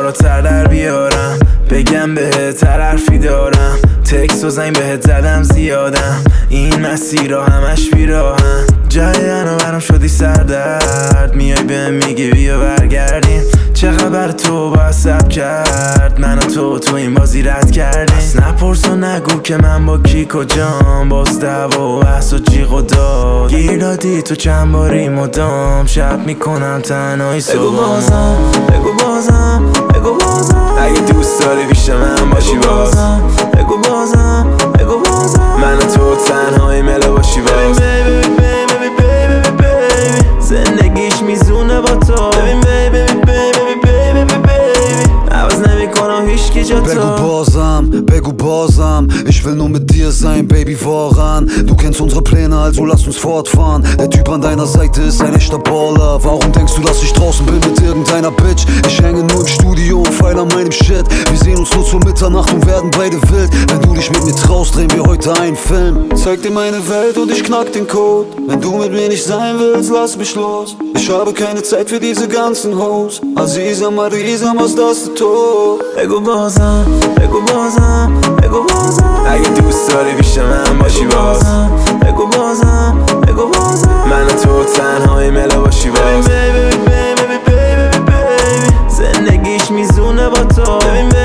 بالاتر در بیارم، بگم بهت حرفی دارم، تکس و زنگ بهت زدم زیادم، این مسیرها همش بیراهم، جای انو برام شدی سردرد، میای بهم میگی بیا برگردیم، چه خبر تو با سب کرد، من و تو این بازی رد کردیم، نپرس و نگو که من با کی کجام، باز دعوا و بحث و جیغ و داد، گیر دادی تو چند باری مدام، شب میکنم تنهایی صبح، بگو بازم بگو بازم بگو بازم، اگه دوست داری پیش من باشی بازم، بگو بازم بگو بازم، من و تو تنهایی مله باشی باز، زندگیش میزونه با تو، عوض نمیکنم هیچکی جا تو. Begu Bosam, ich will nur mit dir sein, Baby, woran? Du kennst unsere Pläne, also lass uns fortfahren. Der Typ an deiner Seite ist ein echter Baller. Warum denkst du, dass ich draußen bin mit irgendeiner Bitch? Ich hänge nur im Studio und feil an meinem Shit. Wir sehen uns nur zur Mitternacht und werden beide wild. Wenn du dich mit mir traust, drehen wir heute einen Film. Zeig dir meine Welt und ich knack den Code. Wenn du mit mir nicht sein willst, lass mich los. Ich habe keine Zeit für diese ganzen Hoes. Aziza, Marisa, was das du tust? بگو بازم بگو بازم بگو بازم، اگه دوست داری پیش من باشی باز، بگو بازم بگو بازم، من و تو تنهایی مله باشی باز، زندگیش میزونه با تو،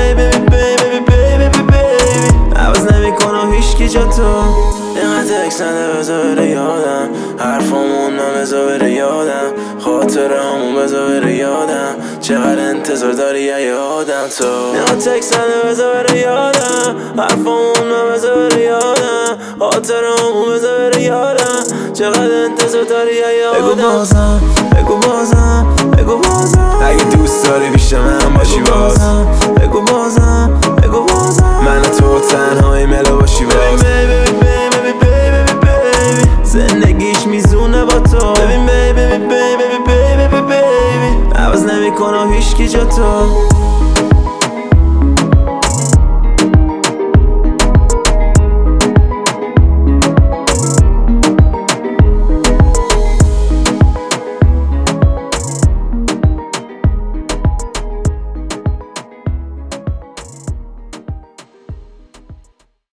عوض نمیکنم هیچکی جا تو، اینقدر تکس نده بذار بره یادم، حرفامون من بذار بره یادم، خاطرهامون بذار بره یادم، چقدر انتظار داری یه آدم تو، اینقدر تکس نده بذار بره یادم، حرفامون من بذار بره یادم، خاطرهامون بذار بره یادم، چقدر انتظار داری یه آدم، بگو بازم بگو بازم بگو بازم، اگه دوست داری پیش من باشی باز، بگو بازم بگو بازم، من و تو تنهایی مله باشی باز، زندگیش میزونه با تو، عوض نمیکنم هیچکی جا تو.